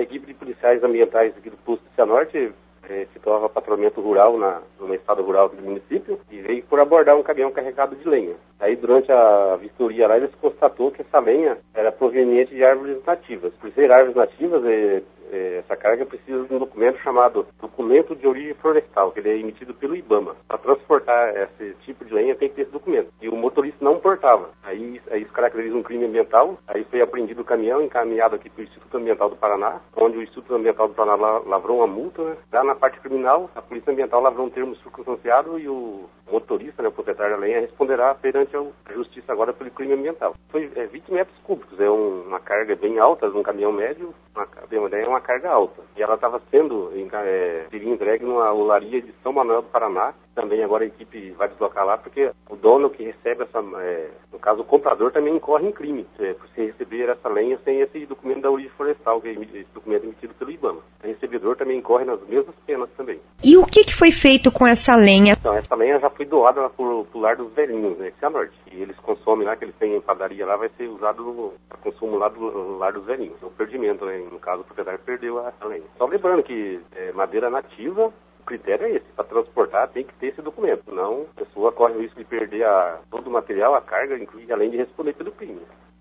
A equipe de policiais ambientais aqui do posto de Cianorte efetuava patrulhamento rural numa estrada rural aqui do município e veio por abordar um caminhão carregado de lenha. Aí, durante a vistoria lá, eles constatou que essa lenha era proveniente de árvores nativas. Por ser árvores nativas, essa carga precisa de um documento chamado Documento de Origem Florestal, que ele é emitido pelo IBAMA. Para transportar esse tipo de lenha tem que ter esse documento. E o motorista não portava. Aí isso caracteriza um crime ambiental. Aí foi apreendido o caminhão, encaminhado aqui para o Instituto Ambiental do Paraná, onde o Instituto Ambiental do Paraná lavrou uma multa, né? Já na parte criminal, a Polícia Ambiental lavrou um termo circunstanciado e o motorista, né, o proprietário da lenha, responderá perante a Justiça agora pelo crime ambiental. Foi 20 metros cúbicos, é uma carga bem alta, um caminhão médio, é uma carga alta. E ela estava seria entregue numa olaria de São Manuel do Paraná. Também agora a equipe vai deslocar lá, porque o dono que recebe no caso o comprador também incorre em crime, por se receber essa lenha sem esse documento da origem florestal, que é esse documento emitido pelo IBAMA. O recebedor também incorre nas mesmas penas também. E o que foi feito com essa lenha? Então, essa lenha já foi doada pro Lar dos Velhinhos, né, Cianorte. E eles consomem lá, que eles têm em padaria lá, vai ser usado para consumo lá do Lar dos Velhinhos. É um perdimento, né? No caso, o proprietário perdeu a lenha. Só lembrando que madeira nativa, o critério é esse, para transportar tem que ter esse documento, senão a pessoa corre o risco de perder todo o material, a carga, inclusive além de responder pelo crime.